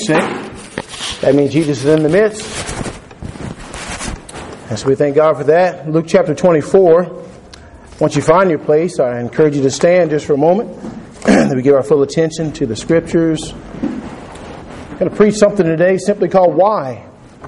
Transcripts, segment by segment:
That means Jesus is in the midst. And so we thank God for that. Luke chapter 24. Once you find your place, I encourage you to stand just for a moment. That we give our full attention to the Scriptures. I'm going to preach something today simply called Why.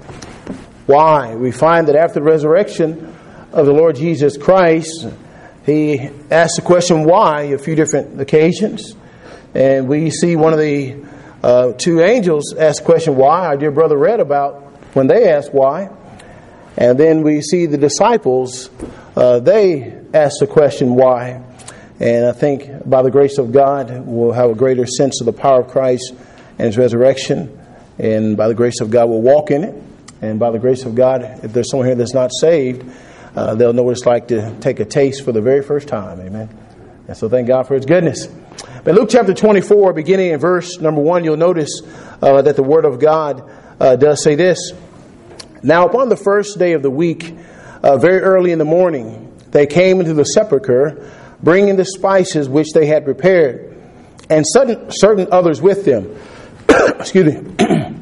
Why? We find that after the resurrection of the Lord Jesus Christ, He asked the question why a few different occasions. And we see one of the two angels ask the question why. Our dear brother read about when they asked why. And then we see the disciples, they asked the question why. And I think by the grace of God, we'll have a greater sense of the power of Christ and His resurrection. And by the grace of God, we'll walk in it. And by the grace of God, if there's someone here that's not saved, they'll know what it's like to take a taste for the very first time. Amen. And so thank God for His goodness. But Luke chapter 24, beginning in verse number 1, you'll notice that the Word of God does say this. Now upon the first day of the week, very early in the morning, they came into the sepulchre, bringing the spices which they had prepared, and certain others with them. Excuse me.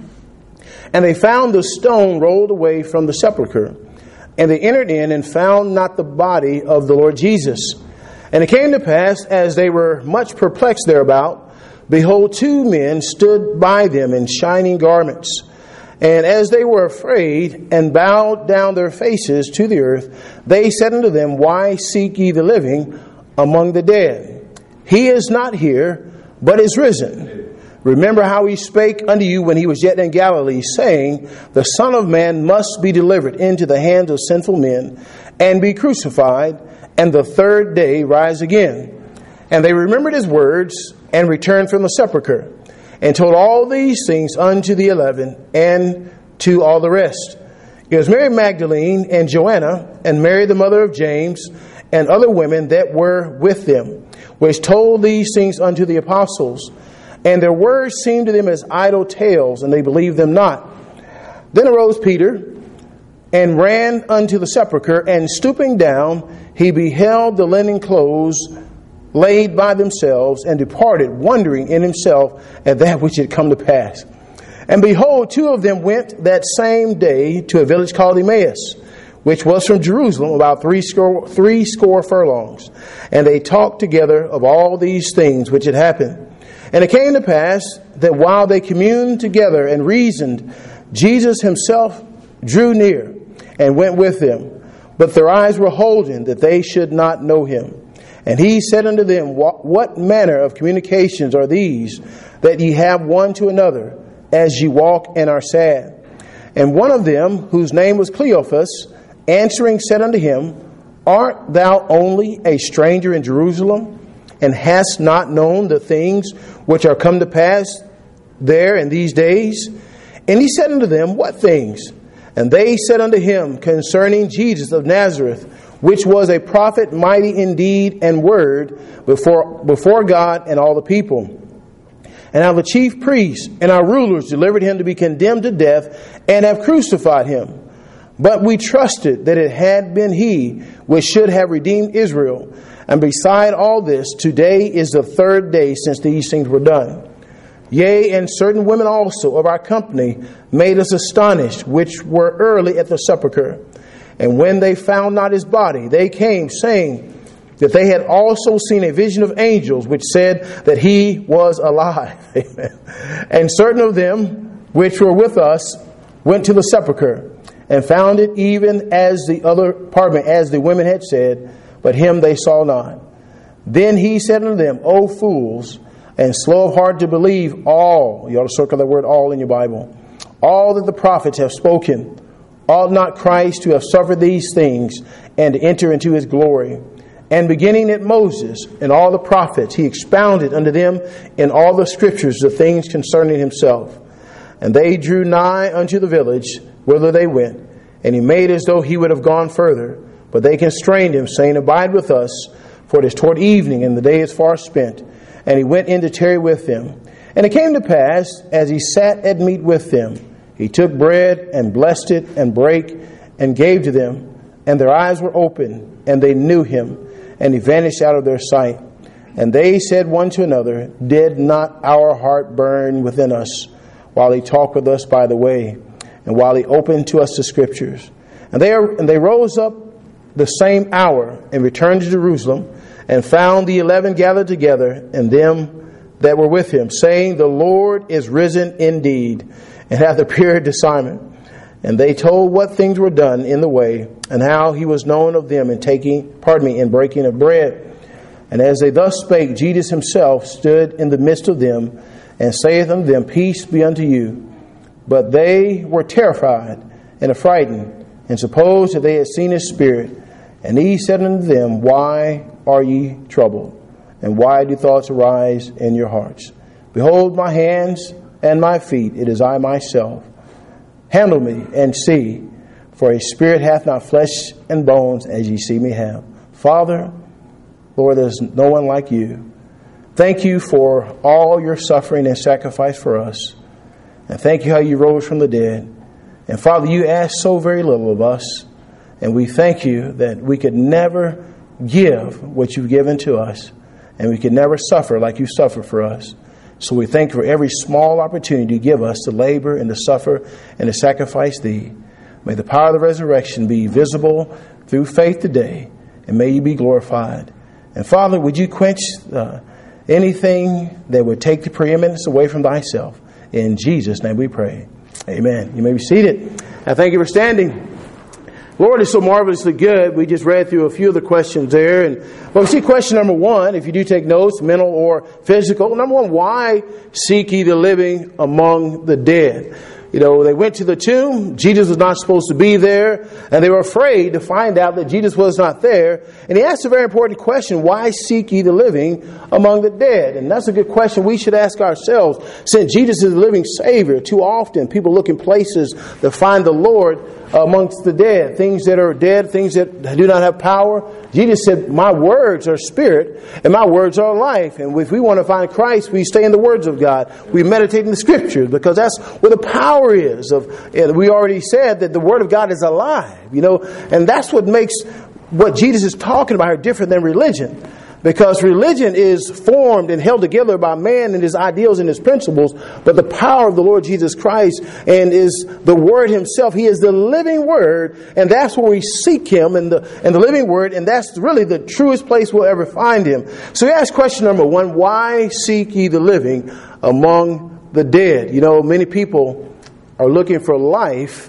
And they found the stone rolled away from the sepulchre. And they entered in and found not the body of the Lord Jesus. And it came to pass, as they were much perplexed thereabout, behold, two men stood by them in shining garments. And as they were afraid and bowed down their faces to the earth, they said unto them, Why seek ye the living among the dead? He is not here, but is risen. Remember how He spake unto you when He was yet in Galilee, saying, The Son of Man must be delivered into the hands of sinful men, and be crucified, and the third day rise again. And they remembered His words, and returned from the sepulchre, and told all these things unto the 11, and to all the rest. It was Mary Magdalene, and Joanna, and Mary the mother of James, and other women that were with them, which told these things unto the apostles. And their words seemed to them as idle tales, and they believed them not. Then arose Peter, and ran unto the sepulchre, and stooping down, he beheld the linen clothes laid by themselves, and departed, wondering in himself at that which had come to pass. And behold, two of them went that same day to a village called Emmaus, which was from Jerusalem about three score furlongs. And they talked together of all these things which had happened. And it came to pass that while they communed together and reasoned, Jesus Himself drew near and went with them. But their eyes were holden that they should not know Him. And He said unto them, What manner of communications are these that ye have one to another, as ye walk and are sad? And one of them, whose name was Cleophas, answering said unto him, Art thou only a stranger in Jerusalem, and hast not known the things which are come to pass there in these days? And He said unto them, What things? And they said unto Him, Concerning Jesus of Nazareth, which was a prophet mighty in deed and word before God and all the people. And how the chief priests and our rulers delivered Him to be condemned to death, and have crucified Him. But we trusted that it had been He which should have redeemed Israel. And beside all this, today is the third day since these things were done. Yea, and certain women also of our company made us astonished, which were early at the sepulchre. And when they found not His body, they came, saying that they had also seen a vision of angels, which said that He was alive. Amen. And certain of them which were with us went to the sepulchre, and found it even as the women had said, but Him they saw not. Then He said unto them, O fools, and slow of heart to believe all, you ought to circle that word all in your Bible, all that the prophets have spoken. Ought not Christ to have suffered these things, and to enter into His glory? And beginning at Moses and all the prophets, He expounded unto them in all the Scriptures the things concerning Himself. And they drew nigh unto the village whither they went, and He made as though He would have gone further. But they constrained Him, saying, Abide with us, for it is toward evening, and the day is far spent. And He went in to tarry with them. And it came to pass, as He sat at meat with them, He took bread, and blessed it, and brake, and gave to them. And their eyes were opened, and they knew Him, and He vanished out of their sight. And they said one to another, Did not our heart burn within us, while he talked with us by the way, and while he opened to us the Scriptures. And they rose up the same hour and returned to Jerusalem, and found the 11 gathered together, and them that were with him, saying, The Lord is risen indeed, and hath appeared to Simon. And they told what things were done in the way, and how he was known of them in breaking of bread. And as they thus spake, Jesus himself stood in the midst of them, and saith unto them, Peace be unto you. But they were terrified and affrighted, and supposed that they had seen his spirit. And he said unto them, Why are ye troubled? And why do thoughts arise in your hearts? Behold my hands and my feet, it is I myself. Handle me and see, for a spirit hath not flesh and bones, as ye see me have. Father, Lord, there's no one like you. Thank you for all your suffering and sacrifice for us. And thank you how you rose from the dead. And Father, you ask so very little of us. And we thank you that we could never give what you've given to us. And we could never suffer like you suffer for us. So we thank you for every small opportunity you give us to labor and to suffer and to sacrifice thee. May the power of the resurrection be visible through faith today. And may you be glorified. And Father, would you quench anything that would take the preeminence away from thyself? In Jesus' name we pray. Amen. You may be seated. I thank you for standing. Lord is so marvelously good. We just read through a few of the questions there. And we see question number 1, if you do take notes, mental or physical. Number 1, why seek ye the living among the dead? You know, they went to the tomb. Jesus was not supposed to be there. And they were afraid to find out that Jesus was not there. And he asked a very important question. Why seek ye the living among the dead? And that's a good question we should ask ourselves. Since Jesus is the living Savior, too often people look in places to find the Lord amongst the dead. Things that are dead, things that do not have power. Jesus said, my words are spirit and my words are life. And if we want to find Christ, we stay in the words of God. We meditate in the Scriptures, because that's where the power is. We already said that the Word of God is alive, and that's what makes what Jesus is talking about here different than religion. Because religion is formed and held together by man and his ideals and his principles, but the power of the Lord Jesus Christ and is the Word himself. He is the living Word, and that's where we seek him in the living Word, and that's really the truest place we'll ever find him. So he asked question number 1, why seek ye the living among the dead? Many people are looking for life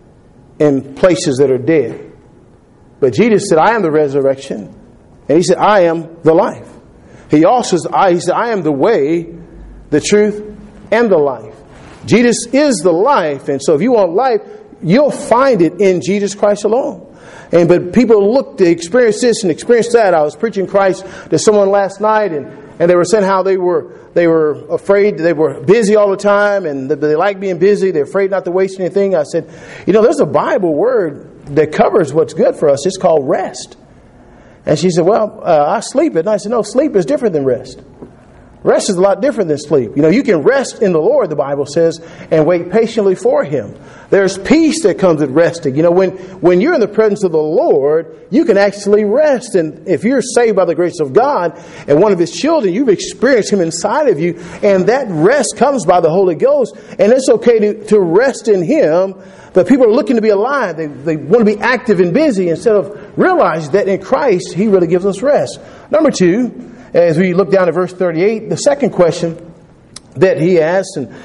in places that are dead. But Jesus said, I am the resurrection. And he said, I am the life. He also said, I am the way, the truth, and the life. Jesus is the life. And so if you want life, you'll find it in Jesus Christ alone. But people look to experience this and experience that. I was preaching Christ to someone last night, and they were saying how they were afraid, they were busy all the time, and they like being busy. They're afraid not to waste anything. I said, there's a Bible word that covers what's good for us. It's called rest. And she said, I sleep at night. I said, no, sleep is different than rest. Rest is a lot different than sleep. You can rest in the Lord, the Bible says, and wait patiently for him. There's peace that comes with resting. When you're in the presence of the Lord, you can actually rest. And if you're saved by the grace of God and one of his children, you've experienced him inside of you. And that rest comes by the Holy Ghost. And it's okay to rest in him. But people are looking to be alive. They want to be active and busy instead of realizing that in Christ, he really gives us rest. Number 2, as we look down at verse 38, the second question that he asked, and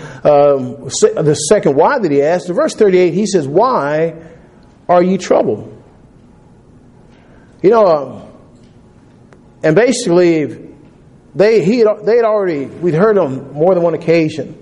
the second why that he asked, in verse 38, he says, why are you troubled? And basically, we'd heard on more than one occasion,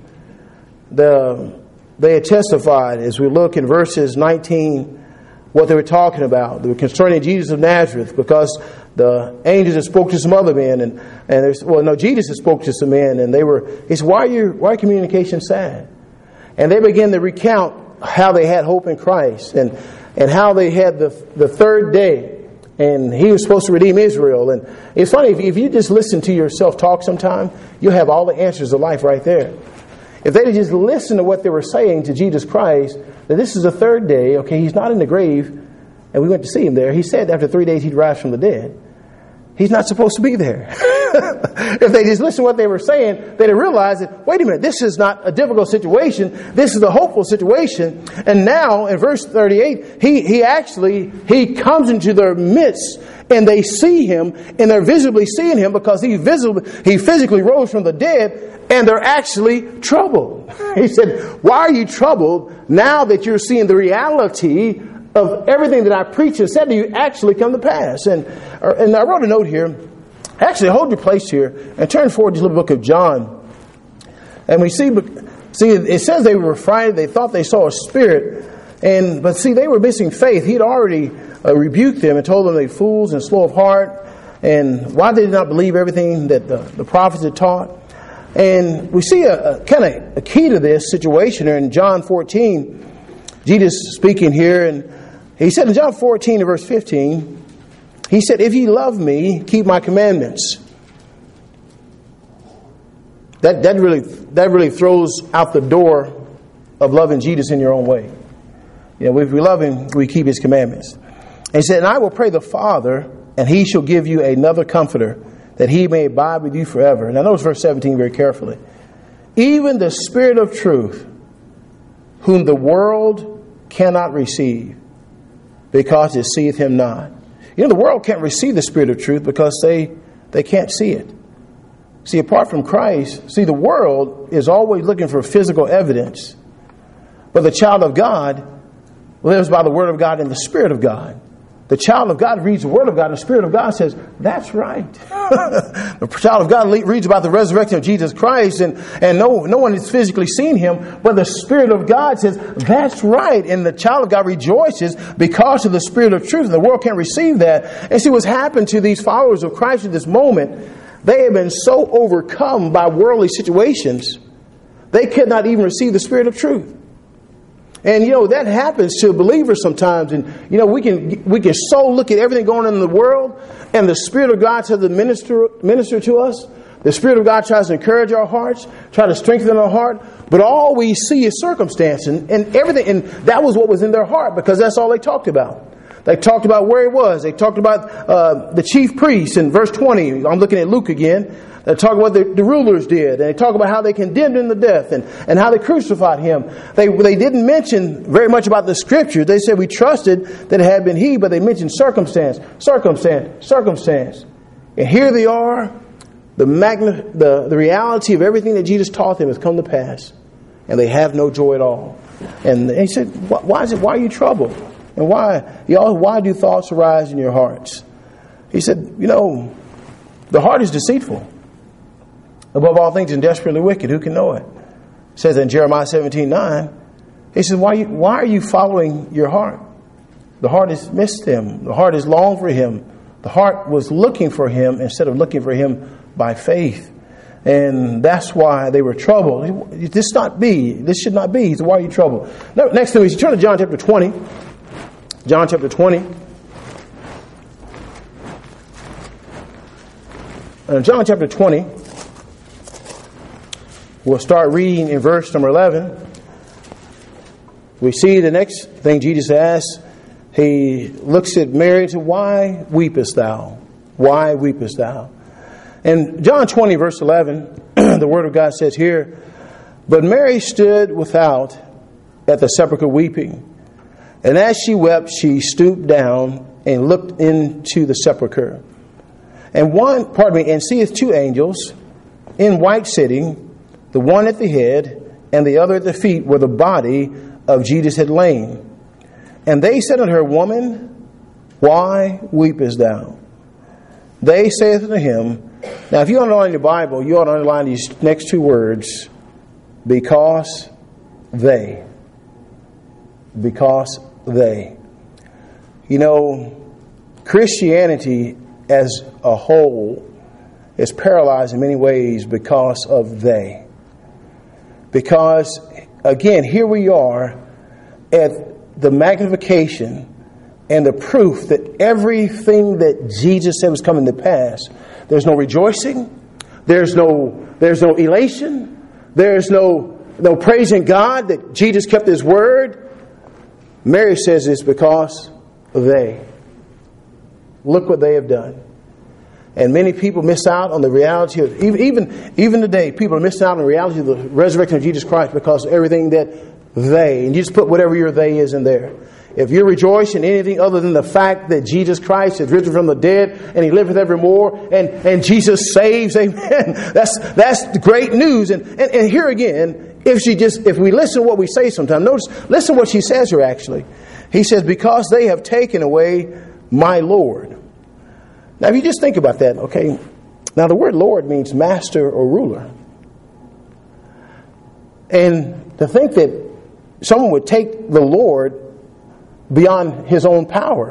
they had testified, as we look in verses 19, what they were talking about. They were concerning Jesus of Nazareth, because the angels had spoke to some other men, and Jesus had spoke to some men, and he said, why are communication sad? And they began to recount how they had hope in Christ, and how they had the third day, and he was supposed to redeem Israel. And it's funny, if you just listen to yourself talk sometime, you'll have all the answers to life right there. If they just listened to what they were saying to Jesus Christ, that this is the third day, okay, he's not in the grave, and we went to see him there. He said after 3 days he'd rise from the dead. He's not supposed to be there. If they just listened to what they were saying, they'd have realized that, wait a minute, this is not a difficult situation. This is a hopeful situation. And now, in verse 38, he comes into their midst, and they see him, and they're visibly seeing him because he physically rose from the dead, and they're actually troubled. He said, why are you troubled now that you're seeing the reality of everything that I preached and said to you actually come to pass? And I wrote a note here. Actually, hold your place here and turn forward to the book of John. And we see, it says they were frightened. They thought they saw a spirit. But they were missing faith. He'd already rebuked them and told them they fools and slow of heart. And why they did not believe everything that the prophets had taught. And we see a key to this situation here in John 14. Jesus speaking here, and he said in John 14 verse 15, he said, if ye love me, keep my commandments. That really throws out the door of loving Jesus in your own way. If we love him, we keep his commandments. And he said, and I will pray the Father, and he shall give you another comforter, that he may abide with you forever. And I notice verse 17 very carefully. Even the Spirit of truth, whom the world cannot receive, because it seeth him not. The world can't receive the Spirit of truth because they can't see it. See, apart from Christ, the world is always looking for physical evidence. But the child of God lives by the Word of God and the Spirit of God. The child of God reads the Word of God, and the Spirit of God says, that's right. The child of God reads about the resurrection of Jesus Christ, and no one has physically seen him, but the Spirit of God says, that's right. And the child of God rejoices because of the Spirit of truth. And the world can't receive that. And see what's happened to these followers of Christ at this moment. They have been so overcome by worldly situations, they could not even receive the Spirit of truth. And that happens to believers sometimes. And we can so look at everything going on in the world, and the Spirit of God tries to minister to us. The Spirit of God tries to encourage our hearts, try to strengthen our heart. But all we see is circumstance and everything. And that was what was in their heart, because that's all they talked about. They talked about where he was. They talked about the chief priests in verse 20. I'm looking at Luke again. They talk about what the rulers did. And they talk about how they condemned him to death and how they crucified him. They didn't mention very much about the Scripture. They said we trusted that it had been he, but they mentioned circumstance. And here they are. The reality of everything that Jesus taught them has come to pass. And they have no joy at all. And he said, why are you troubled? And why do thoughts arise in your hearts? He said, the heart is deceitful above all things and desperately wicked. Who can know it? It says in Jeremiah 17:9, he says, why are you following your heart? The heart has missed him. The heart has longed for him. The heart was looking for him instead of looking for him by faith. And that's why they were troubled. This should not be. He said, why are you troubled? Next thing is, turn to John chapter 20. John chapter 20. John chapter 20. We'll start reading in verse number 11. We see the next thing Jesus asks. He looks at Mary and says, why weepest thou? Why weepest thou? And John 20 verse 11, the Word of God says here, but Mary stood without at the sepulchre weeping. And as she wept, she stooped down and looked into the sepulchre. And seeth two angels in white sitting, the one at the head and the other at the feet, where the body of Jesus had lain. And they said unto her, Woman, why weepest thou? They saith unto him, now if you underline your Bible, you ought to underline these next two words, because they. Because they. Christianity as a whole is paralyzed in many ways because of they. Because, again, here we are at the magnification and the proof that everything that Jesus said was coming to pass. There's no rejoicing. There's no elation. There's no praising God that Jesus kept His word. Mary says it's because they. Look what they have done. And many people miss out on the reality of, even today, people are missing out on the reality of the resurrection of Jesus Christ because of everything that they, and you just put whatever your they is in there. If you're rejoicing in anything other than the fact that Jesus Christ has risen from the dead and He liveth evermore and Jesus saves, amen, that's great news. And here again, if we listen to what we say sometimes, listen to what she says here actually. He says, because they have taken away my Lord. Now, if you just think about that, okay. Now, the word Lord means master or ruler. And to think that someone would take the Lord beyond His own power.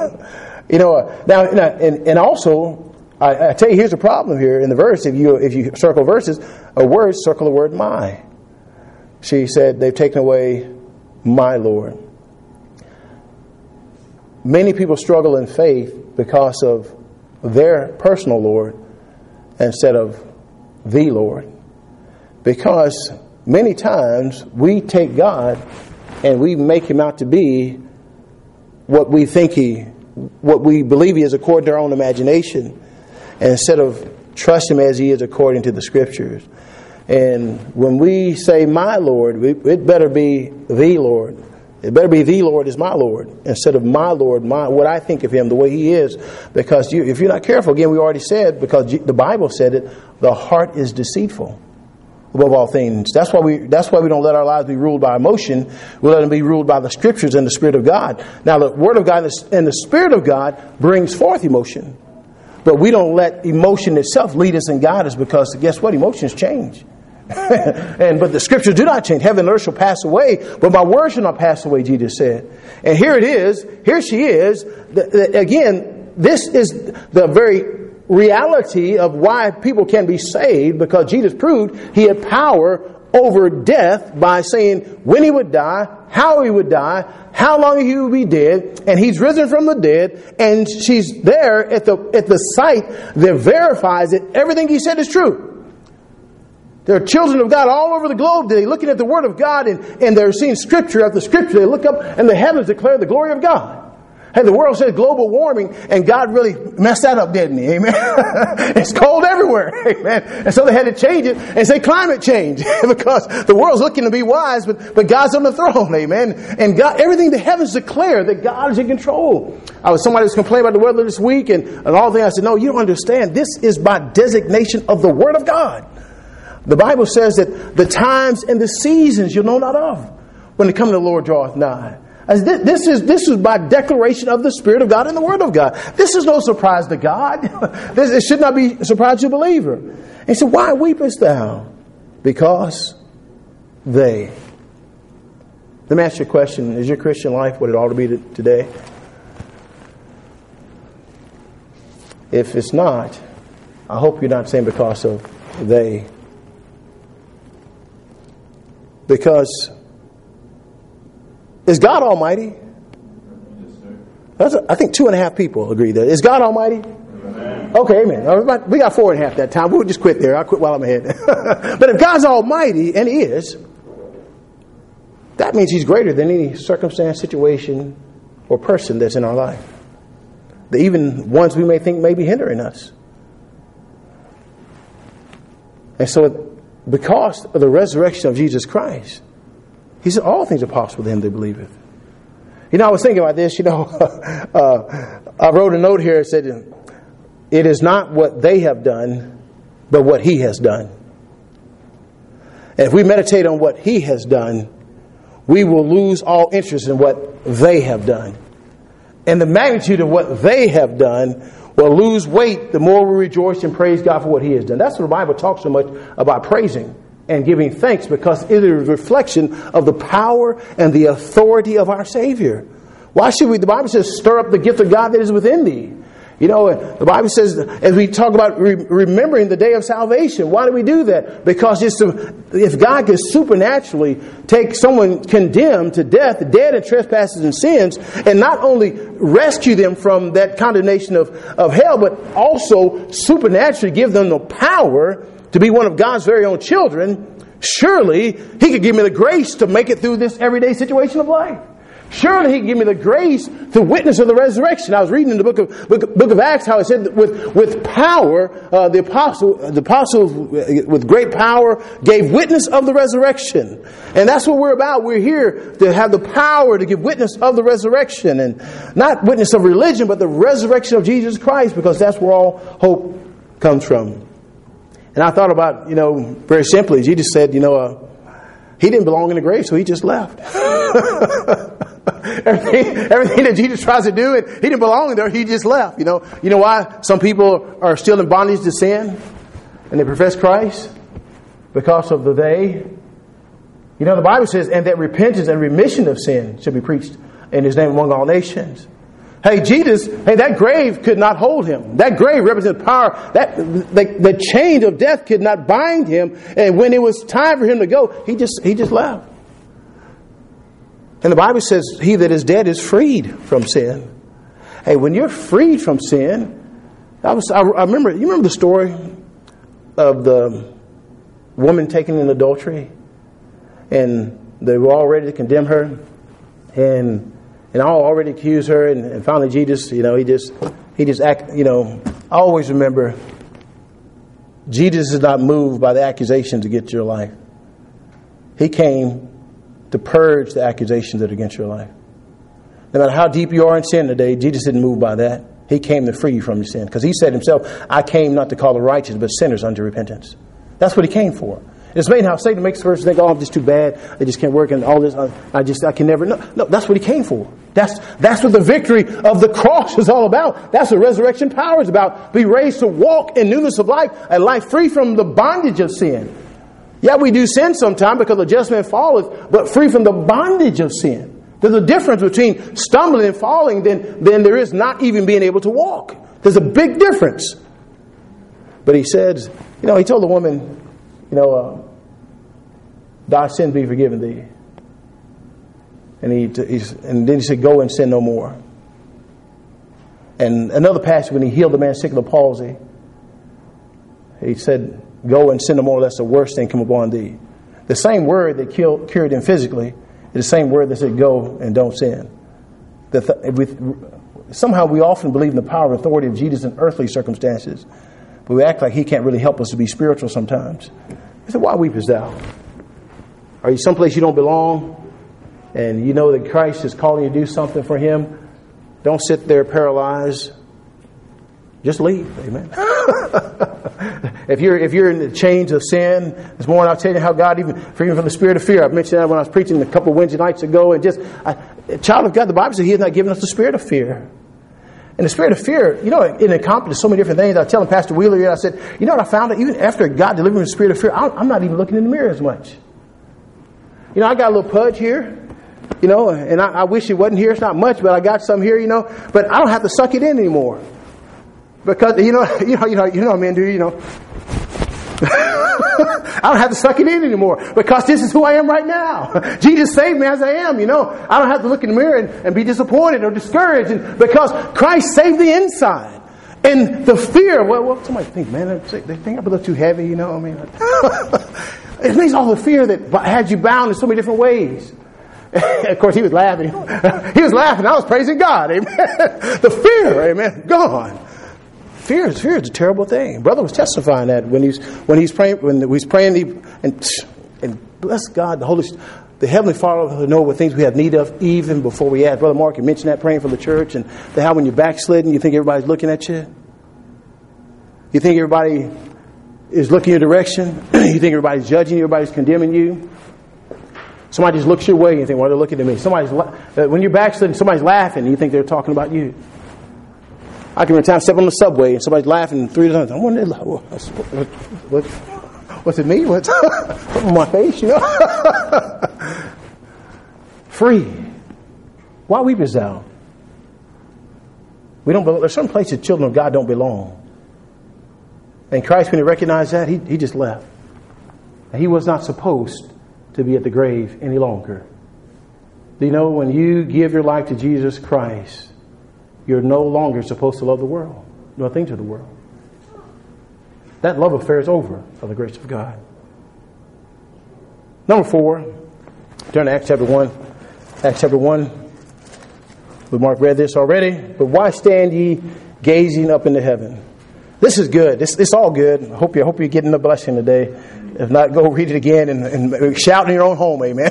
And also, I tell you, here's the problem here in the verse. If you circle verses, a word, circle the word my. She said, they've taken away my Lord. Many people struggle in faith because of their personal Lord instead of the Lord. Because many times we take God and we make Him out to be what we believe He is according to our own imagination, and instead of trust Him as He is according to the Scriptures. And when we say my Lord, it better be the Lord. It better be the Lord is my Lord instead of my Lord, what I think of Him, the way He is. Because if you're not careful, again, we already said, because the Bible said it, the heart is deceitful above all things. That's why we don't let our lives be ruled by emotion. We let them be ruled by the Scriptures and the Spirit of God. Now, the Word of God and the Spirit of God brings forth emotion. But we don't let emotion itself lead us and guide us, because guess what? Emotions change. But the Scriptures do not change. Heaven and earth shall pass away, but my word shall not pass away, Jesus said. And here it is. Here she is. Again, this is the very reality of why people can be saved, because Jesus proved He had power over death by saying when He would die, how He would die, how long He would be dead, and He's risen from the dead, and she's there at the site that verifies that everything He said is true. There are children of God all over the globe today looking at the Word of God, and they're seeing Scripture after Scripture. They look up and the heavens declare the glory of God. And the world says global warming, and God really messed that up, didn't He? Amen. It's cold everywhere. Amen. And so they had to change it and say climate change because the world's looking to be wise, but God's on the throne. Amen. And God, everything the heavens declare that God is in control. Somebody was complaining about the weather this week and all things. I said, no, you don't understand. This is by designation of the Word of God. The Bible says that the times and the seasons you know not of when the coming of the Lord draweth nigh. This is by declaration of the Spirit of God and the Word of God. This is no surprise to God. It should not be a surprise to a believer. And he said, why weepest thou? Because they. Let me ask you a question. Is your Christian life what it ought to be today? If it's not, I hope you're not saying because of they. Because is God Almighty? Yes, sir. I think 2.5 people agree there. Is God Almighty? Amen. Okay, amen. We got 4.5 that time. We'll just quit there. I'll quit while I'm ahead. But if God's Almighty, and He is, that means He's greater than any circumstance, situation, or person that's in our life. Even ones we may think may be hindering us. And so, because of the resurrection of Jesus Christ, He said, all things are possible to him that believeth. I was thinking about this, I wrote a note here that said, it is not what they have done, but what He has done. And if we meditate on what He has done, we will lose all interest in what they have done. And the magnitude of what they have done will lose weight the more we rejoice and praise God for what He has done. That's what the Bible talks so much about praising and giving thanks, because it is a reflection of the power and the authority of our Savior. Why should we? The Bible says, stir up the gift of God that is within thee. The Bible says, as we talk about remembering the day of salvation, why do we do that? Because if God can supernaturally take someone condemned to death, dead in trespasses and sins, and not only rescue them from that condemnation of hell, but also supernaturally give them the power to be one of God's very own children, surely He could give me the grace to make it through this everyday situation of life. Surely He can give me the grace to witness of the resurrection. I was reading in the book of Acts how it said that with power, the apostles with great power gave witness of the resurrection. And that's what we're about. We're here to have the power to give witness of the resurrection. And not witness of religion, but the resurrection of Jesus Christ, because that's where all hope comes from. And I thought about, very simply, Jesus said, He didn't belong in the grave, so He just left. Everything that Jesus tries to do, and He didn't belong in there, He just left. You know why some people are still in bondage to sin and they profess Christ? Because of the day. The Bible says, and that repentance and remission of sin should be preached in His name among all nations. Hey, Jesus, that grave could not hold Him. That grave represented power. The chain of death could not bind Him. And when it was time for Him to go, He just left. And the Bible says, he that is dead is freed from sin. Hey, when you're freed from sin, I remember, you remember the story of the woman taken in adultery? And they were all ready to condemn her. And all already accused her. And finally Jesus, he just act, I always remember, Jesus is not moved by the accusations against your life. He came to purge the accusations that are against your life. No matter how deep you are in sin today, Jesus didn't move by that. He came to free you from your sin. Because He said Himself, I came not to call the righteous, but sinners unto repentance. That's what He came for. It's amazing how Satan makes the person think, I'm just too bad. I just can't work and all this. I can never. No, that's what He came for. That's what the victory of the cross is all about. That's what resurrection power is about. Be raised to walk in newness of life, a life free from the bondage of sin. Yeah, we do sin sometimes because the just man falleth, but free from the bondage of sin. There's a difference between stumbling and falling than there is not even being able to walk. There's a big difference. But He says, He told the woman, thy sins be forgiven thee. And then He said, go and sin no more. And another passage when He healed the man sick of the palsy, He said, go and sin no more, lest the worst thing come upon thee. The same word that cured him physically is the same word that said, go and don't sin. Somehow we often believe in the power and authority of Jesus in earthly circumstances, but we act like He can't really help us to be spiritual sometimes. He said, why weepest thou? Are you someplace you don't belong, and you know that Christ is calling you to do something for Him? Don't sit there paralyzed. Just leave. Amen. If you're in the chains of sin, this morning I'll tell you how God even freed me from the spirit of fear. I mentioned that when I was preaching a couple of Wednesday nights ago. And child of God, the Bible says He has not given us the spirit of fear. And the spirit of fear, it accomplishes so many different things. I was telling Pastor Wheeler, I said, what I found out? Even after God delivered me from the spirit of fear, I'm not even looking in the mirror as much. I got a little pudge here. And I wish it wasn't here. It's not much, but I got some here, But I don't have to suck it in anymore. Because, you know what men do, I don't have to suck it in anymore. Because this is who I am right now. Jesus saved me as I am, I don't have to look in the mirror and be disappointed or discouraged. Because Christ saved the inside. And the fear, well somebody think, man, they think I'm a little too heavy, It means all the fear that had you bound in so many different ways. Of course, he was laughing. He was laughing. I was praising God. Amen. The fear, amen, gone. Fear is a terrible thing. Brother was testifying that when he's praying, and bless God, the Heavenly Father will know what things we have need of even before we ask. Brother Mark, you mentioned that praying for the church, and how when you're backslidden, you think everybody's looking at you. You think everybody is looking your direction. You think everybody's judging you, everybody's condemning you. Somebody just looks your way and you think, well, they're looking at me. When you're backsliding, somebody's laughing and you think they're talking about you. I can remember time step on the subway and somebody's laughing 3 times. I wonder, what's it me? What's on my face? Free. Why weepest thou? We don't belong. There's some places children of God don't belong. And Christ, when He recognized that, He just left. And He was not supposed to be at the grave any longer. Do you know when you give your life to Jesus Christ, you're no longer supposed to love the world, nor things of the world. That love affair is over by the grace of God. Number 4, turn to Acts chapter 1. Acts chapter 1. Mark read this already. But why stand ye gazing up into heaven? This is good. It's all good. I hope you're getting the blessing today. If not, go read it again and shout in your own home. Amen.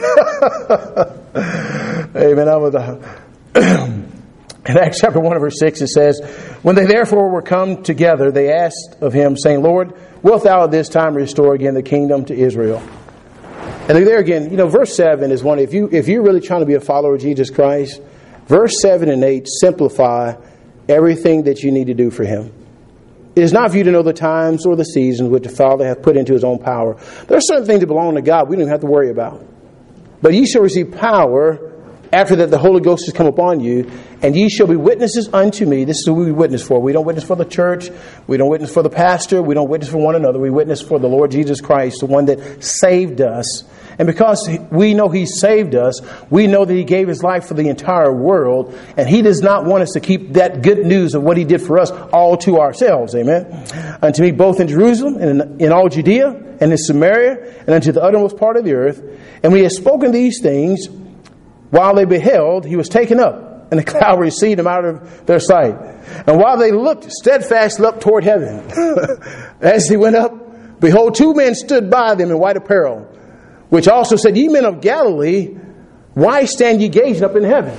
Amen. In Acts chapter 1 verse 6 it says, when they therefore were come together, they asked of him, saying, Lord, wilt thou at this time restore again the kingdom to Israel? And there again, verse 7 is one. If you're really trying to be a follower of Jesus Christ, verse 7 and 8 simplify everything that you need to do for him. It is not for you to know the times or the seasons which the Father hath put into his own power. There are certain things that belong to God we don't even have to worry about. But ye shall receive power after that the Holy Ghost has come upon you, and ye shall be witnesses unto me. This is who we witness for. We don't witness for the church. We don't witness for the pastor. We don't witness for one another. We witness for the Lord Jesus Christ, the one that saved us. And because we know he saved us, we know that he gave his life for the entire world. And he does not want us to keep that good news of what he did for us all to ourselves. Amen. Unto me both in Jerusalem and in all Judea and in Samaria and unto the uttermost part of the earth. And when he has spoken these things, while they beheld, he was taken up, and the cloud received him out of their sight. And while they looked steadfastly up toward heaven, as he went up, behold, two men stood by them in white apparel, which also said, Ye men of Galilee, why stand ye gazing up in heaven?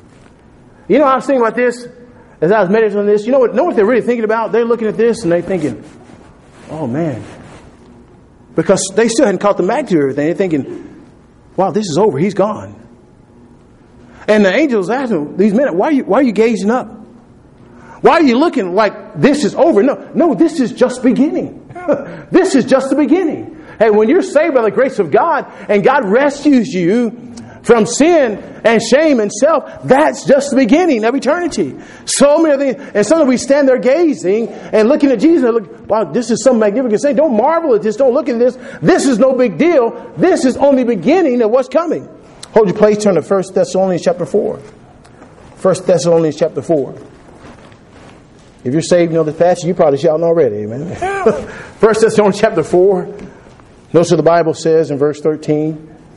I was thinking about this as I was meditating on this. You know what they're really thinking about? They're looking at this and they're thinking, oh man. Because they still hadn't caught the magnitude of everything. They're thinking, wow, this is over. He's gone. And the angels asked him, these men, why are you gazing up? Why are you looking like this is over? No, this is just beginning. This is just the beginning. Hey, when you're saved by the grace of God and God rescues you from sin and shame and self, that's just the beginning of eternity. So many things. And suddenly we stand there gazing and looking at Jesus and look, wow, this is some magnificent thing. Don't marvel at this. Don't look at this. This is no big deal. This is only the beginning of what's coming. Hold your place, turn to 1 Thessalonians chapter 4. 1 Thessalonians chapter 4. If you're saved, you know this passage, you probably shouting already. Amen. 1 Thessalonians chapter 4. Notice what the Bible says in verse 13.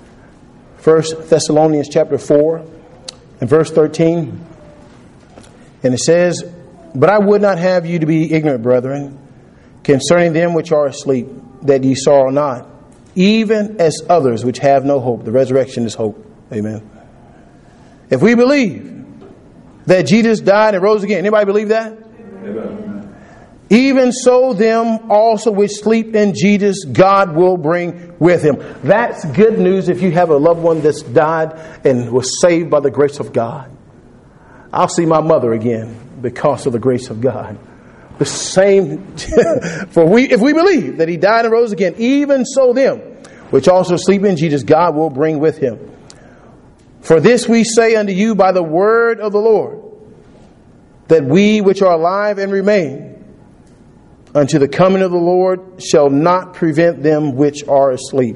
1 Thessalonians chapter 4 and verse 13. And it says, But I would not have you to be ignorant, brethren, concerning them which are asleep, that ye sorrow not, even as others which have no hope. The resurrection is hope. Amen. If we believe that Jesus died and rose again, anybody believe that? Amen. Even so them also which sleep in Jesus, God will bring with him. That's good news if you have a loved one that's died and was saved by the grace of God. I'll see my mother again because of the grace of God. The same, if we believe that he died and rose again, even so them which also sleep in Jesus, God will bring with him. For this we say unto you by the word of the Lord, that we which are alive and remain unto the coming of the Lord shall not prevent them which are asleep.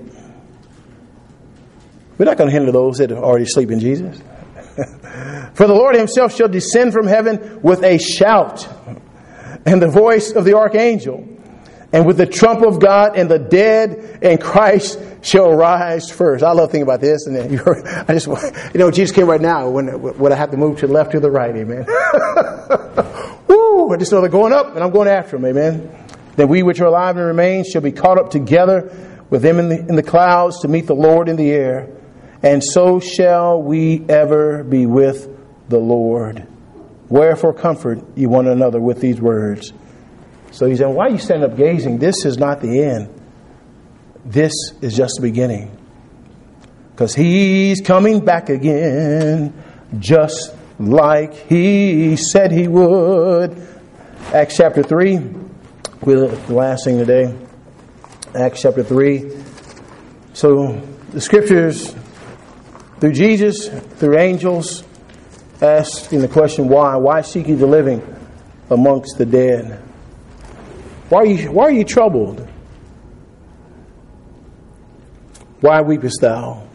We're not going to hinder those that are already asleep in Jesus. For the Lord himself shall descend from heaven with a shout, and the voice of the archangel, and with the trump of God, and the dead in Christ shall rise first. I love thinking about this. And Jesus came right now when I have to move to the left or the right. Amen. Woo! I just know they're going up, and I'm going after them. Amen. Then we which are alive and remain shall be caught up together with them in the clouds to meet the Lord in the air, and so shall we ever be with the Lord. Wherefore comfort ye one another with these words. So he's saying, why are you standing up gazing? This is not the end. This is just the beginning. Because he's coming back again, just like he said he would. Acts chapter 3. We'll look at the last thing today. Acts chapter 3. So the scriptures, through Jesus, through angels, asking the question, why? Why seek ye the living amongst the dead? Why are you troubled? Why weepest thou?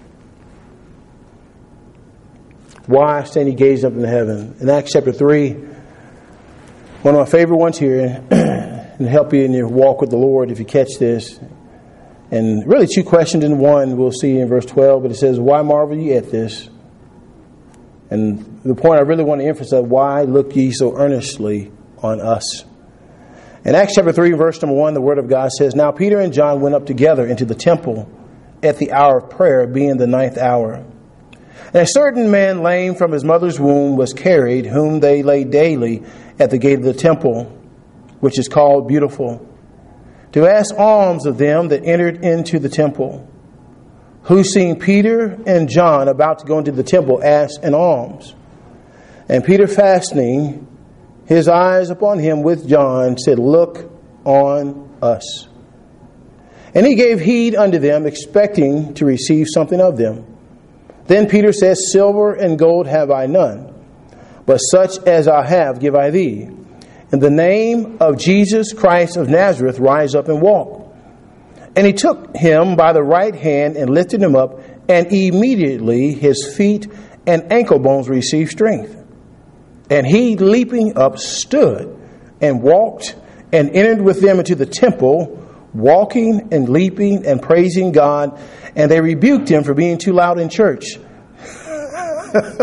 Why stand ye gazing up into heaven? In Acts chapter 3, one of my favorite ones here, and help you in your walk with the Lord if you catch this. And really two questions in one we'll see in verse 12, but it says, why marvel ye at this? And the point I really want to emphasize, why look ye so earnestly on us? In Acts chapter 3, verse number 1, the Word of God says, Now Peter and John went up together into the temple at the hour of prayer, being the 9th hour. And a certain man lame from his mother's womb was carried, whom they laid daily at the gate of the temple, which is called Beautiful, to ask alms of them that entered into the temple, who seeing Peter and John about to go into the temple asked an alms. And Peter, fastening his eyes upon him with John, said, Look on us. And he gave heed unto them, expecting to receive something of them. Then Peter says, Silver and gold have I none, but such as I have give I thee. In the name of Jesus Christ of Nazareth, rise up and walk. And he took him by the right hand and lifted him up, and immediately his feet and ankle bones received strength. And he, leaping up, stood and walked and entered with them into the temple, walking and leaping and praising God. And they rebuked him for being too loud in church. Didn't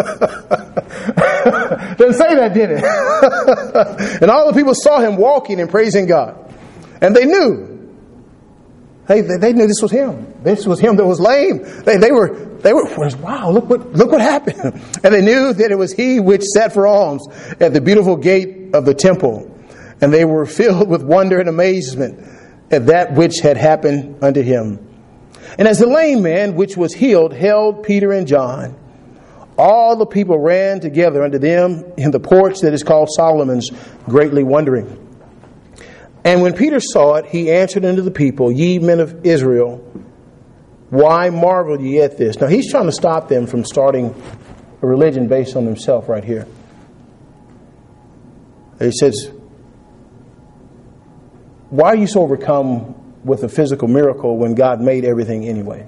say that, did it? And all the people saw him walking and praising God. And they knew. They knew this was him. This was him that was lame. They were wow, look what happened. And they knew that it was he which sat for alms at the beautiful gate of the temple. And they were filled with wonder and amazement at that which had happened unto him. And as the lame man which was healed held Peter and John, all the people ran together unto them in the porch that is called Solomon's, greatly wondering. And when Peter saw it, he answered unto the people, Ye men of Israel, why marvel ye at this? Now he's trying to stop them from starting a religion based on himself right here. He says, why are you so overcome with a physical miracle when God made everything anyway?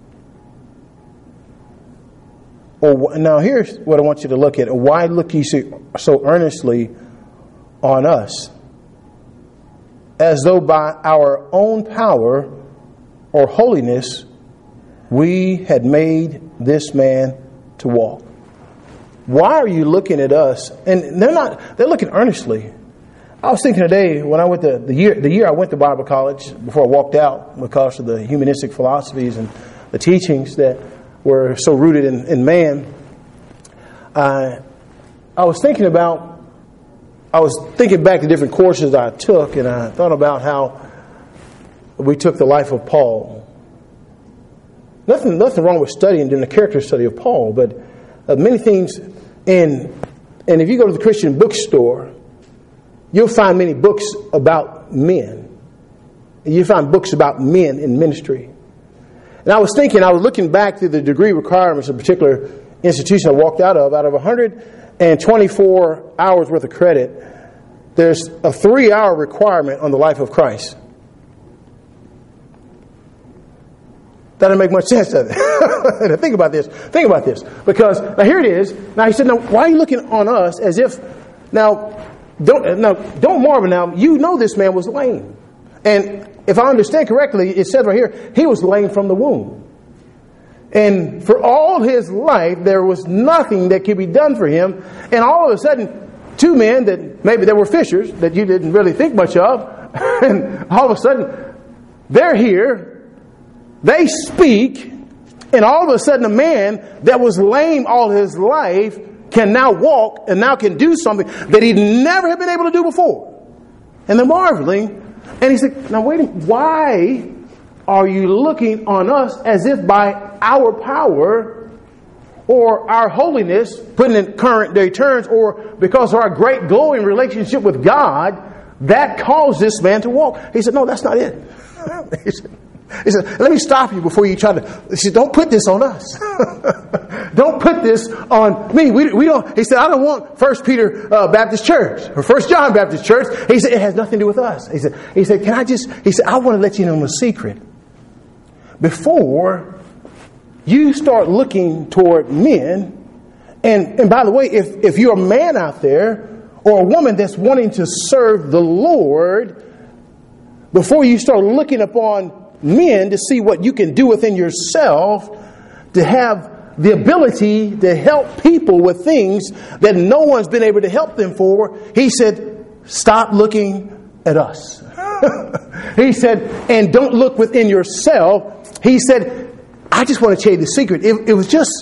Or now here's what I want you to look at. Why look ye so earnestly on us, as though by our own power or holiness we had made this man to walk? Why are you looking at us? And they're looking earnestly. I was thinking today when I went to the year I went to Bible college before I walked out, because of the humanistic philosophies and the teachings that were so rooted in man. I was thinking back to different courses I took, and I thought about how we took the life of Paul. Nothing wrong with studying, doing the character study of Paul, but many things and if you go to the Christian bookstore, you'll find many books about men. You find books about men in ministry. And I was looking back through the degree requirements of a particular institution I walked out of 124 hours worth of credit, there's a 3-hour requirement on the life of Christ. That doesn't make much sense, does it? Think about this. Because, now here it is. Now he said, now why are you looking on us as if, don't marvel now, you know this man was lame. And if I understand correctly, it says right here, he was lame from the womb. And for all his life, there was nothing that could be done for him. And all of a sudden, two men that maybe they were fishers that you didn't really think much of, and all of a sudden, they're here, they speak, and all of a sudden a man that was lame all his life can now walk and now can do something that he'd never have been able to do before. And they're marveling. And he said, now wait a minute, why are you looking on us as if by our power or our holiness, putting in current day terms, or because of our great glowing relationship with God, that caused this man to walk? He said, no, that's not it. He said, let me stop you before you try to. He said, don't put this on us. Don't put this on me. We don't. He said, I don't want First Peter Baptist Church or First John Baptist Church. He said, it has nothing to do with us. He said, I want to let you know a secret. Before you start looking toward men, and by the way, if you're a man out there or a woman that's wanting to serve the Lord, before you start looking upon men to see what you can do within yourself to have the ability to help people with things that no one's been able to help them for, he said, stop looking at us. He said, and don't look within yourself. He said, I just want to tell you the secret. It was just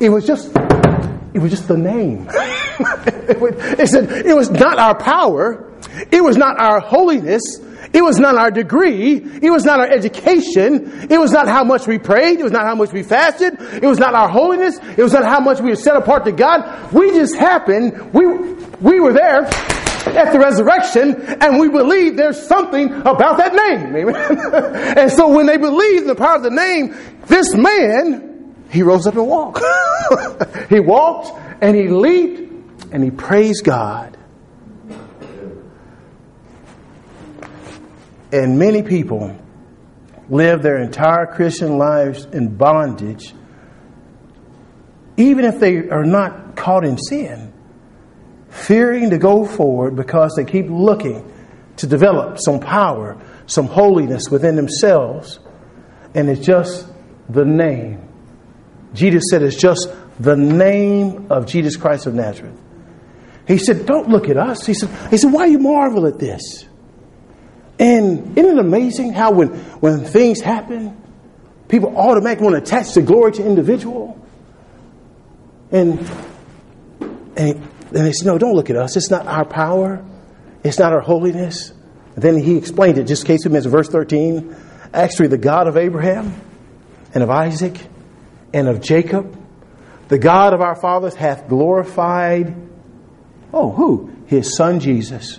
the name. It said it was not our power. It was not our holiness. It was not our degree. It was not our education. It was not how much we prayed. It was not how much we fasted. It was not our holiness. It was not how much we were set apart to God. We just happened. We were there at the resurrection, and we believe there's something about that name. Amen. And so when they believed in the power of the name, this man, he rose up and walked. He walked and he leaped and he praised God. And many people live their entire Christian lives in bondage, even if they are not caught in sin, fearing to go forward because they keep looking to develop some power, some holiness within themselves. And it's just the name. Jesus said it's just the name of Jesus Christ of Nazareth. He said, don't look at us. He said, why you marvel at this? And isn't it amazing how when things happen, people automatically want to attach the glory to individual? And they said, no, don't look at us. It's not our power. It's not our holiness. And then he explained it, just in case we missed verse 13. Actually, the God of Abraham and of Isaac and of Jacob, the God of our fathers hath glorified, who? His son Jesus,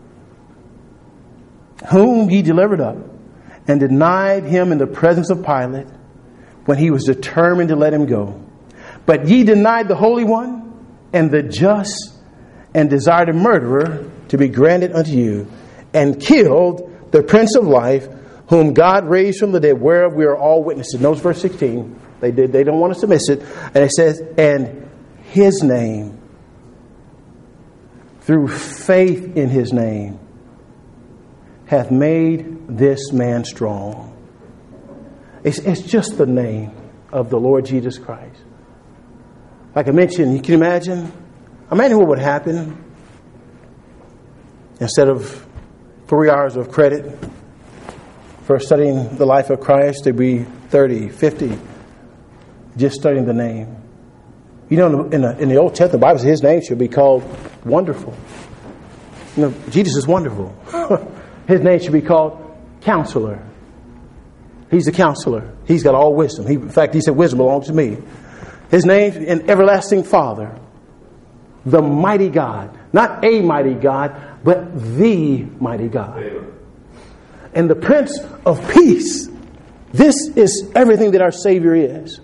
whom he delivered up and denied him in the presence of Pilate when he was determined to let him go. But ye denied the Holy One and the just, and desired a murderer to be granted unto you, and killed the Prince of Life, whom God raised from the dead, whereof we are all witnesses. Notice verse 16. They don't want us to miss it. And it says, and his name, through faith in his name, hath made this man strong. It's just the name of the Lord Jesus Christ. Like I mentioned, you can imagine what would happen instead of 3 hours of credit for studying the life of Christ, there'd be 30, 50, just studying the name. You know, in the Old Testament, the Bible says his name should be called Wonderful. You know, Jesus is wonderful. His name should be called Counselor. He's the counselor. He's got all wisdom. In fact, he said, wisdom belongs to me. His name, an everlasting Father, the mighty God. Not a mighty God, but the mighty God. And the Prince of Peace. This is everything that our Savior is.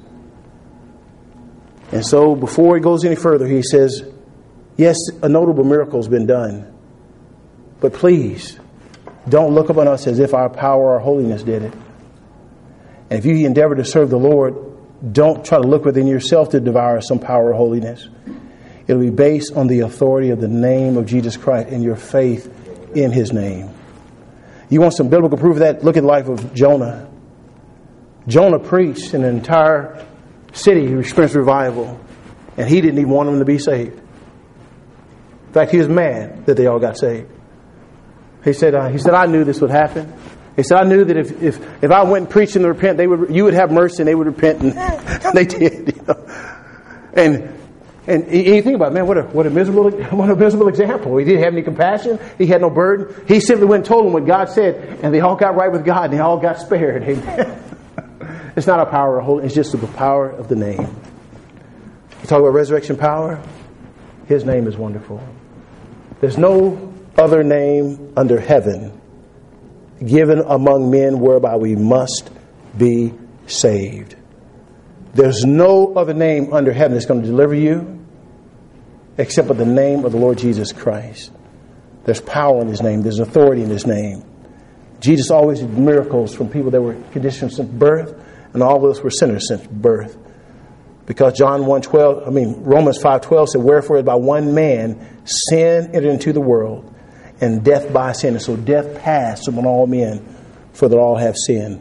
And so before he goes any further, he says, yes, a notable miracle has been done. But please, don't look upon us as if our power or holiness did it. And if you endeavor to serve the Lord, don't try to look within yourself to devour some power or holiness. It'll be based on the authority of the name of Jesus Christ and your faith in his name. You want some biblical proof of that? Look at the life of Jonah. Jonah preached in an entire city who experienced revival, and he didn't even want them to be saved. In fact, he was mad that they all got saved. He said, I knew this would happen. He said, I knew that if I went and preached them to repent, you would have mercy and they would repent, and they did. You know? And you think about it, man, what a miserable example. He didn't have any compassion. He had no burden. He simply went and told them what God said, and they all got right with God, and they all got spared. Amen. It's not a power of holiness, it's just the power of the name. You talk about resurrection power? His name is wonderful. There's no other name under heaven given among men whereby we must be saved. There's no other name under heaven that's going to deliver you except for the name of the Lord Jesus Christ. There's power in his name. There's authority in his name. Jesus always did miracles from people that were conditioned since birth, and all of us were sinners since birth. Because Romans 5:12 said, wherefore by one man sin entered into the world, and death by sin. And so death passed among all men, for that all have sinned.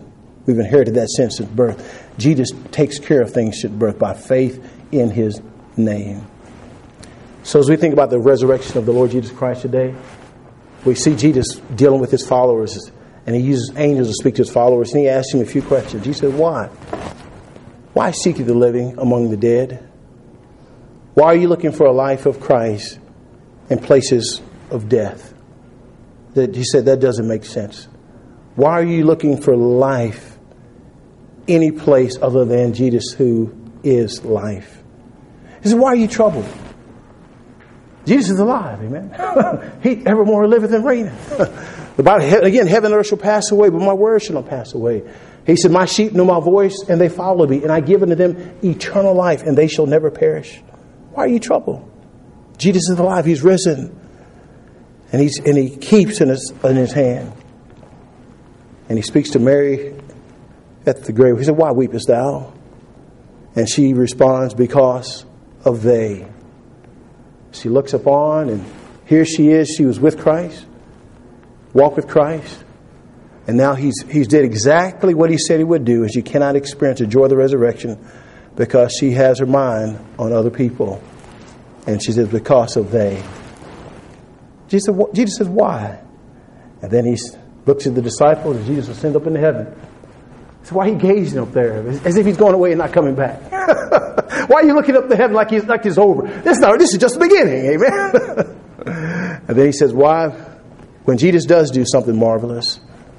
We've inherited that since birth. Jesus takes care of things at birth by faith in his name. So as we think about the resurrection of the Lord Jesus Christ today, we see Jesus dealing with his followers, and he uses angels to speak to his followers, and he asks them a few questions. He said, why? Why seek you the living among the dead? Why are you looking for a life of Christ in places of death? He said, that doesn't make sense. Why are you looking for life any place other than Jesus, who is life? He said, why are you troubled? Jesus is alive, amen. He evermore liveth and reigneth. The Bible, again, heaven and earth shall pass away, but my word shall not pass away. He said, my sheep know my voice, and they follow me, and I give unto them eternal life, and they shall never perish. Why are you troubled? Jesus is alive. He's risen. And he keeps in his hand. And he speaks to Mary at the grave. He said, why weepest thou? And she responds, because of they. She looks upon, and here she is. She was with Christ, walked with Christ. And now he's did exactly what he said he would do, and she cannot experience the joy of the resurrection because she has her mind on other people. And she says, because of they. Jesus says, why? And then he looks at the disciples, and Jesus ascends up into heaven. So why are you gazing up there as if he's going away and not coming back? Why are you looking up to heaven like it's over? This is just the beginning, amen. And then he says, why? When Jesus does do something marvelous,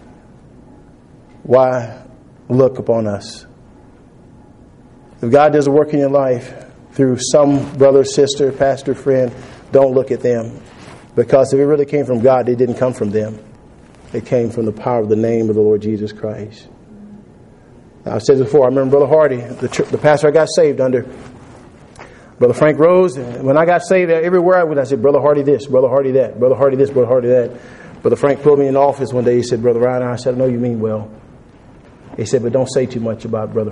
why look upon us? If God does a work in your life through some brother, sister, pastor, friend, don't look at them. Because if it really came from God, it didn't come from them. It came from the power of the name of the Lord Jesus Christ. Now, I've said this before. I remember Brother Hardy, the pastor I got saved under. Brother Frank Rose. And when I got saved, everywhere I went, I said, Brother Hardy this, Brother Hardy that, Brother Hardy this, Brother Hardy that. Brother Frank pulled me in the office one day. He said, Brother Ryan, I said, I know you mean well. He said, but don't say too much about Brother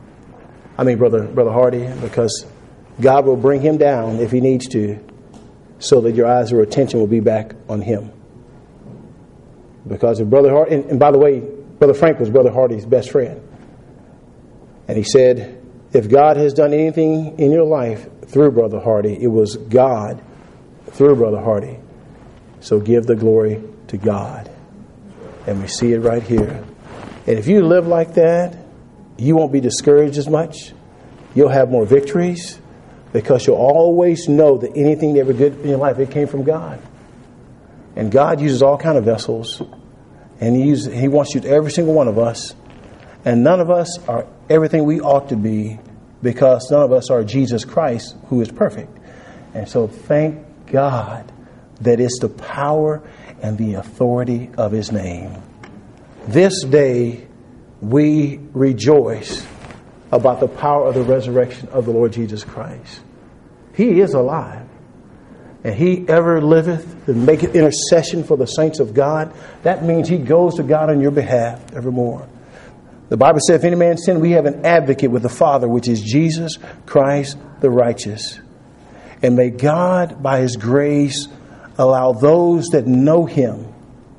Hardy, because God will bring him down if he needs to, so that your eyes or attention will be back on him. Because if Brother Hardy, and by the way, Brother Frank was Brother Hardy's best friend. And he said, if God has done anything in your life through Brother Hardy, it was God through Brother Hardy. So give the glory to God. And we see it right here. And if you live like that, you won't be discouraged as much. You'll have more victories, because you'll always know that anything ever good in your life, it came from God. And God uses all kind of vessels. And He wants to use every single one of us. And none of us are everything we ought to be, because none of us are Jesus Christ, who is perfect. And so thank God that it's the power and the authority of His name. This day we rejoice about the power of the resurrection of the Lord Jesus Christ. He is alive. And He ever liveth and maketh intercession for the saints of God. That means He goes to God on your behalf evermore. The Bible says, if any man sin, we have an advocate with the Father, which is Jesus Christ the righteous. And may God, by His grace, allow those that know Him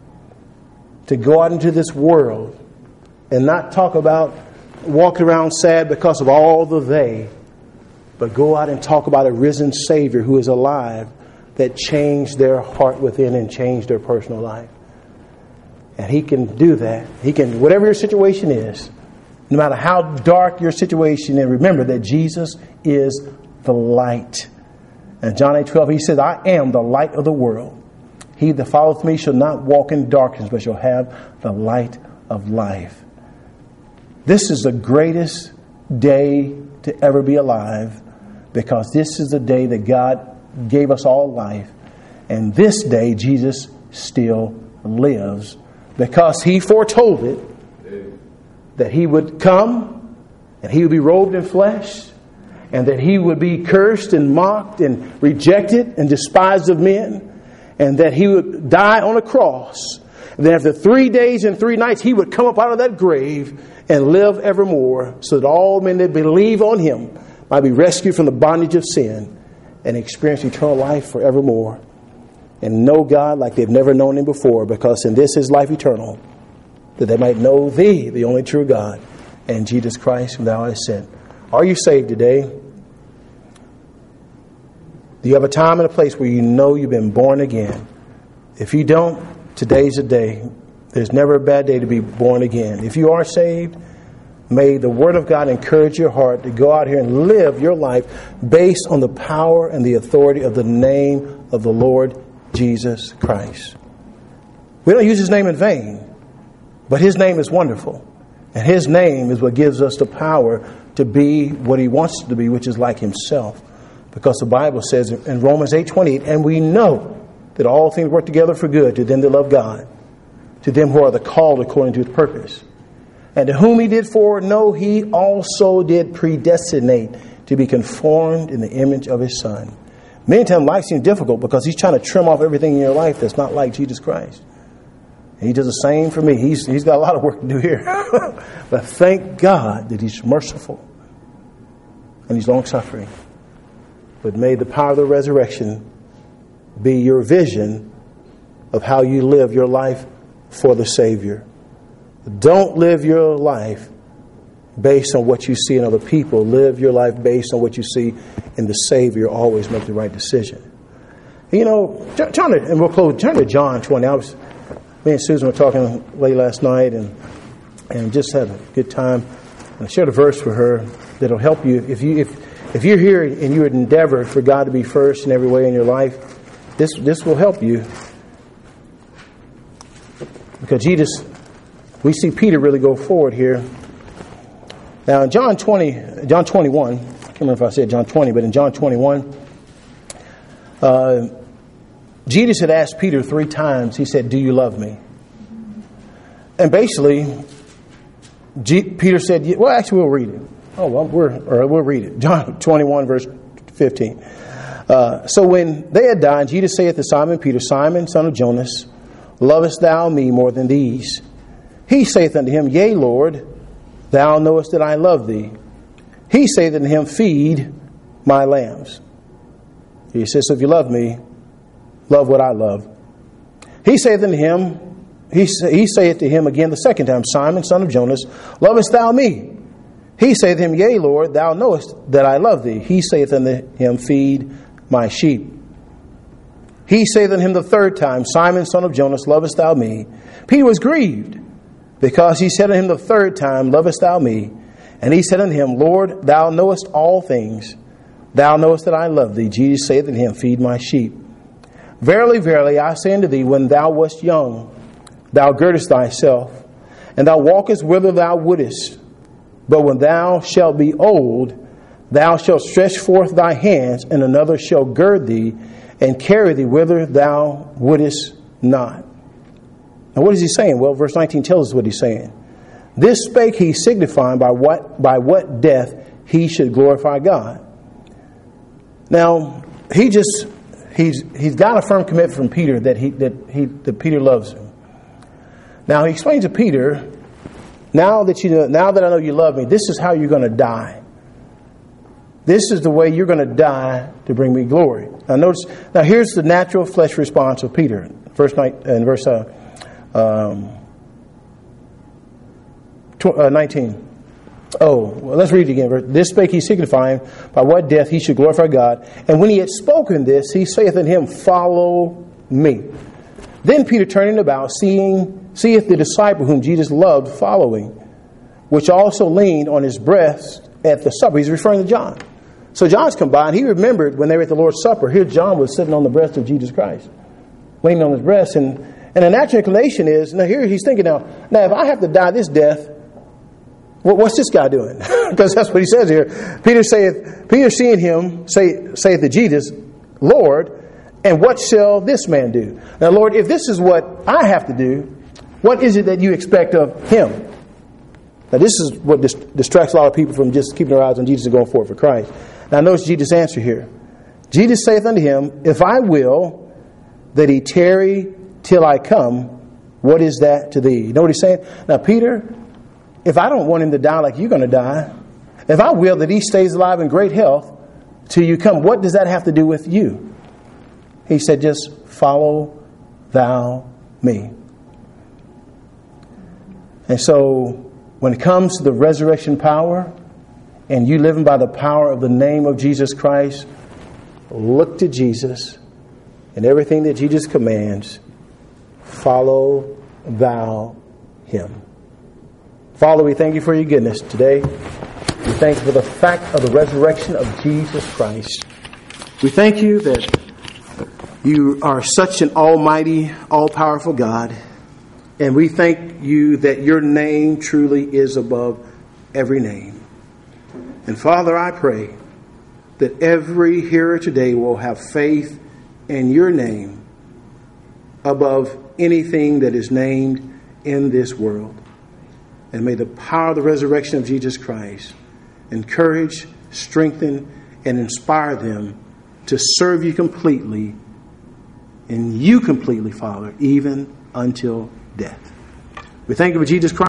to go out into this world and not talk about walking around sad because of all the they, but go out and talk about a risen Savior who is alive, that changed their heart within and changed their personal life. And He can do that. He can, whatever your situation is, no matter how dark your situation is, remember that Jesus is the light. And John 8:12, He says, I am the light of the world. He that followeth me shall not walk in darkness, but shall have the light of life. This is the greatest day to ever be alive, because this is the day that God gave us all life. And this day, Jesus still lives, because He foretold it, that He would come and He would be robed in flesh, and that He would be cursed and mocked and rejected and despised of men, and that He would die on a cross. And then after 3 days and 3 nights, He would come up out of that grave and live evermore, so that all men that believe on Him might be rescued from the bondage of sin and experience eternal life forevermore, and know God like they've never known Him before, because in this is life eternal, that they might know thee, the only true God, and Jesus Christ, whom thou hast sent. Are you saved today? Do you have a time and a place where you know you've been born again? If you don't, today's the day. There's never a bad day to be born again. If you are saved, may the Word of God encourage your heart to go out here and live your life based on the power and the authority of the name of the Lord Jesus Christ. We don't use His name in vain, but His name is wonderful. And His name is what gives us the power to be what He wants to be, which is like Himself. Because the Bible says in Romans 8:28, and we know that all things work together for good to them that love God, to them who are the called according to His purpose. And to whom He did foreknow, He also did predestinate to be conformed in the image of His Son. Many times life seems difficult because He's trying to trim off everything in your life that's not like Jesus Christ. And He does the same for me. He's got a lot of work to do here. But thank God that He's merciful and He's long-suffering. But may the power of the resurrection be your vision of how you live your life for the Savior. Don't live your life based on what you see in other people. Live your life based on what you see in the Savior. Always make the right decision. You know, turn to John 20. Me and Susan were talking late last night and just had a good time. And I shared a verse with her that'll help you. If you're here and you would endeavor for God to be first in every way in your life, this will help you. Because we see Peter really go forward here. Now in John 21, I can't remember if I said John 20, but in John 21, Jesus had asked Peter 3 times, He said, do you love me? And basically, Peter said, well, actually we'll read it. We'll read it. John 21, verse 15. So when they had dined, Jesus saith to Simon Peter, Simon, son of Jonas, lovest thou me more than these? He saith unto him, Yea, Lord, thou knowest that I love thee. He saith unto him, Feed my lambs. He says, so if you love me, love what I love. He saith unto him, he saith to him again the second time, Simon, son of Jonas, lovest thou me? He saith to him, Yea, Lord, thou knowest that I love thee. He saith unto him, Feed my sheep. He saith unto him the third time, Simon, son of Jonas, lovest thou me? Peter was grieved, because he said unto him the third time, Lovest thou me? And he said unto him, Lord, thou knowest all things. Thou knowest that I love thee. Jesus saith unto him, Feed my sheep. Verily, verily, I say unto thee, when thou wast young, thou girdest thyself, and thou walkest whither thou wouldest. But when thou shalt be old, thou shalt stretch forth thy hands, and another shall gird thee, and carry thee whither thou wouldest not. Now what is he saying? Well, verse 19 tells us what he's saying. This spake he, signifying by what death he should glorify God. Now, he's got a firm commitment from Peter that Peter loves him. Now he explains to Peter, now that I know you love me, this is how you're going to die. This is the way you're going to die to bring me glory. Now here's the natural flesh response of Peter. Verse 19. Let's read it again. This spake he, signifying by what death he should glorify God. And when he had spoken this, he saith unto him, Follow me. Then Peter, turning about, seeth the disciple whom Jesus loved following, which also leaned on his breast at the supper. He's referring to John. So John's come by, and he remembered when they were at the Lord's Supper, here John was sitting on the breast of Jesus Christ, leaning on his breast. And the natural inclination is, now here he's thinking, now if I have to die this death, what's this guy doing? Because that's what he says here. Peter seeing him, saith to Jesus, Lord, and what shall this man do? Now, Lord, if this is what I have to do, what is it that you expect of him? Now, this is what distracts a lot of people from just keeping their eyes on Jesus and going forward for Christ. Now, notice Jesus' answer here. Jesus saith unto him, If I will that he tarry till I come, what is that to thee? You know what he's saying? Now, Peter, if I don't want him to die like you're going to die, if I will that he stays alive in great health till you come, what does that have to do with you? He said, just follow thou me. And so when it comes to the resurrection power and you living by the power of the name of Jesus Christ, look to Jesus and everything that Jesus commands, follow thou him. Father, we thank you for your goodness today. We thank you for the fact of the resurrection of Jesus Christ. We thank you that you are such an almighty, all-powerful God. And we thank you that your name truly is above every name. And Father, I pray that every hearer today will have faith in your name above anything that is named in this world. And may the power of the resurrection of Jesus Christ encourage, strengthen, and inspire them to serve you completely, and you completely, Father, even until death. We thank you for Jesus Christ.